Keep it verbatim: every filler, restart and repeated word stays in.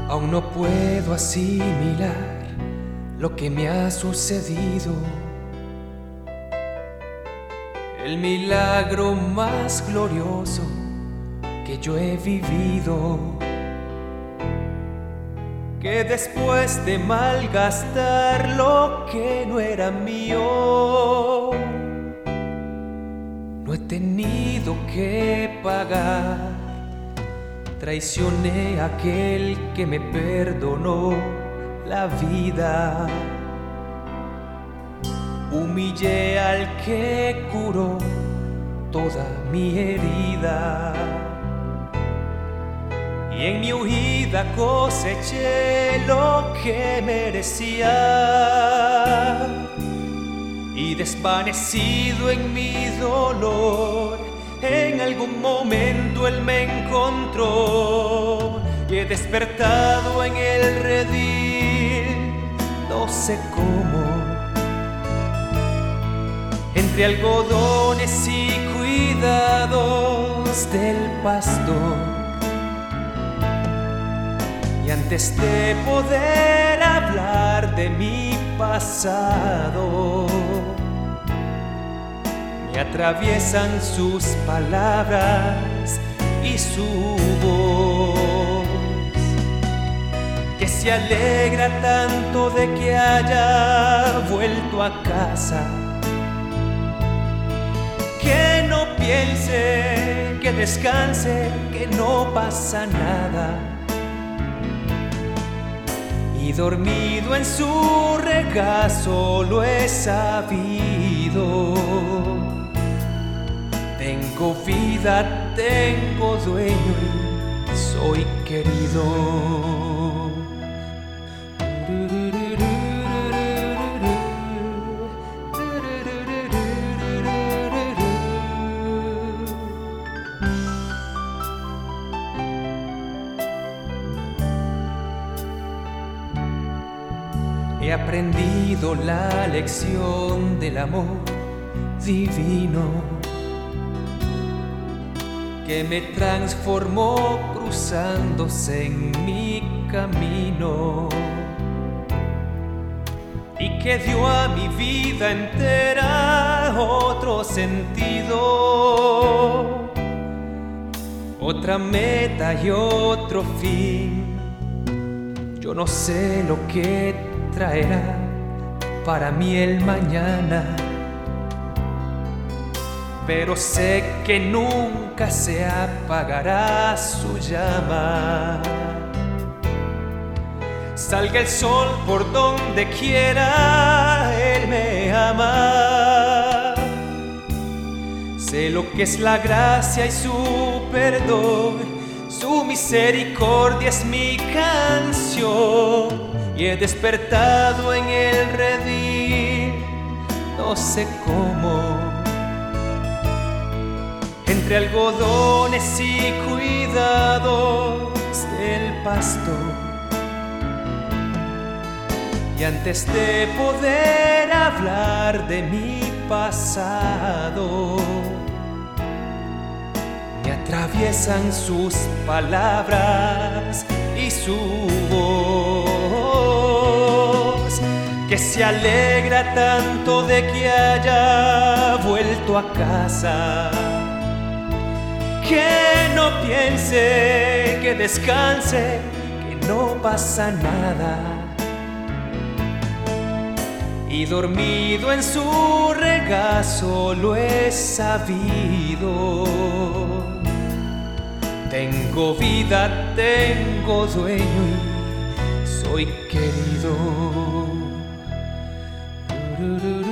Aún no puedo asimilar lo que me ha sucedido. El milagro más glorioso que yo he vivido, que después de malgastar lo que no era mío, no he tenido que pagar. Traicioné a aquel que me perdonó la vida. Humillé al que curó toda mi herida. Y en mi huida coseché lo que merecía. Y desvanecido en mi dolor, en algún momento Él me encontró. Y he despertado en el redil, no sé cómo, entre algodones y cuidados del pastor. Y antes de poder hablar de mi pasado, me atraviesan sus palabras y su voz, que se alegra tanto de que haya vuelto a casa, que no piense, que descanse, que no pasa nada. Y dormido en su regazo lo he sabido. Tengo vida, tengo dueño y soy querido. He aprendido la lección del amor divino, que me transformó cruzándose en mi camino, y que dio a mi vida entera otro sentido, otra meta y otro fin. Yo no sé lo que traerá para mí el mañana, pero sé que nunca se apagará su llama. Salga el sol por donde quiera, Él me ama. Sé lo que es la gracia y su perdón, su misericordia es mi canción. Y he despertado en el redil, no sé cómo, entre algodones y cuidados del pastor. Y antes de poder hablar de mi pasado, me atraviesan sus palabras y su voz, que se alegra tanto de que haya vuelto a casa, que no piense, que descanse, que no pasa nada. Y dormido en su regazo lo he sabido. Tengo vida, tengo dueño y soy querido.